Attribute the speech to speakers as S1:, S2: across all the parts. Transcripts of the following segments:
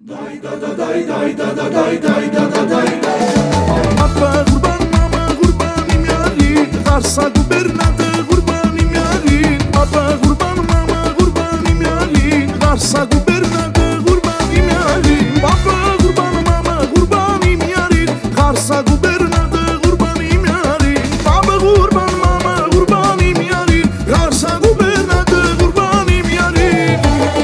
S1: Papa kurban, mama kurbanim yarim, Karsa gubernadı kurbanim yarim. Papa kurban, mama kurbanim yarim, Karsa gubernadı kurbanim yarim. Papa kurban, mama kurbanim yarim, Karsa gubernadı kurbanim yarim. Papa kurban, mama kurbanim yarim, Karsa gubernadı kurbanim yarim.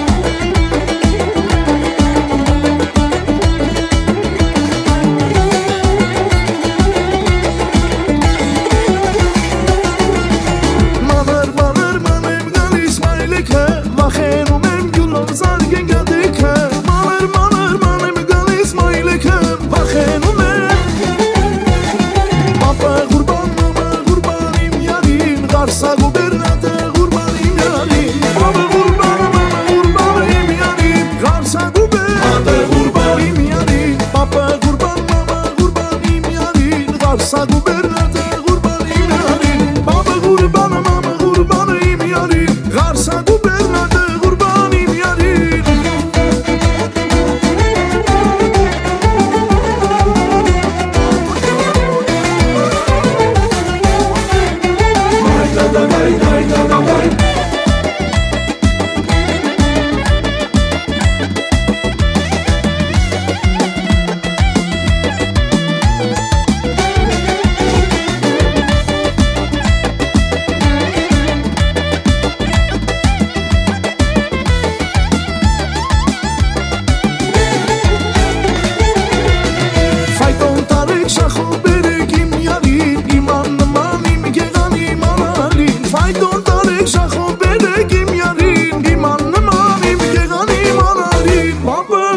S1: Karsa gubernadı kurbanim yarim. Baba kurban, mama kurbanim yarim, Karsa gubernadı kurbanim yarim. Baba kurban, mama kurbanim yarim, Karsa gubernadı kurbanim yarim. Baba kurban, mama kurbanim yarim, Karsa gubernadı kurbanim yarim.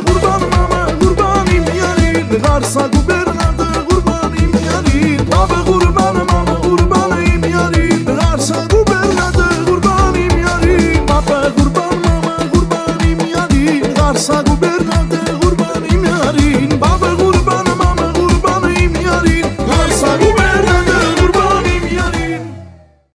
S1: Karsa gubernadı kurbanim yarim. Baba